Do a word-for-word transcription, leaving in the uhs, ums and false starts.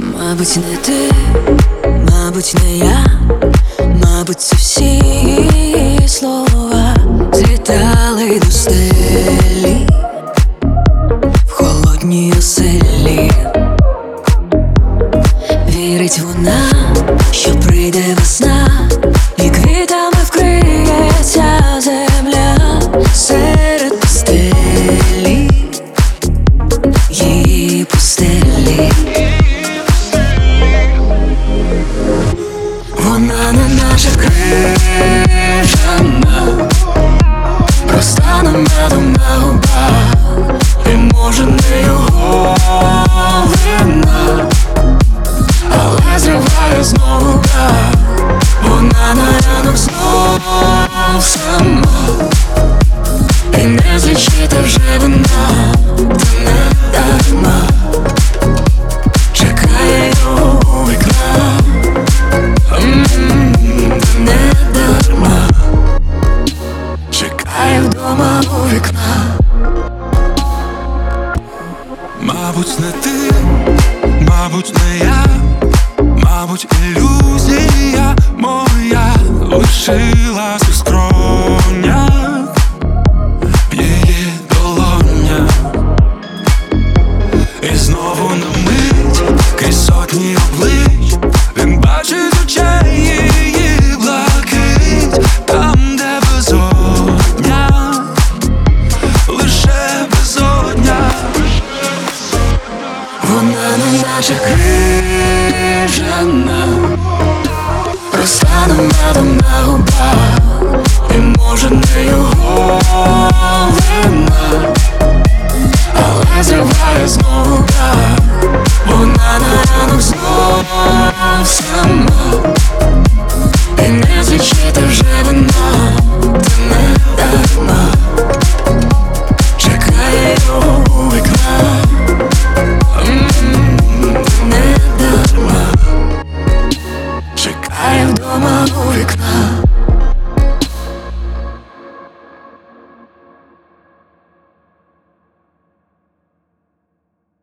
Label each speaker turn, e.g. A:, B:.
A: Мабуть, не ти, мабуть, не я, мабуть, це всі її слова злітали до стелі в холодній оселі. Вірить вона, що прийде весна, і квітами вкриється земля серед пустелі, її пустелі. Вона не наша крижана, проста намедом на губах, і може не його вина, але зриває знову дах. Вона на ранок знов сама, і не злічити вже вина, та не дарма чекає його у вікна. Не дарма чекає вдома у вікна.
B: Мабуть, не ти, мабуть, не я, мабуть, ілюзія моя лишилась у скронях в її долонях. І знову на мить крізь сотні облич він бачить очей її блакить, там, де безодня, лише безодня.
A: Вона не наша крижана, проста намедом на губах, і може не його вина, але зриває знову дах. Вона на ранок знов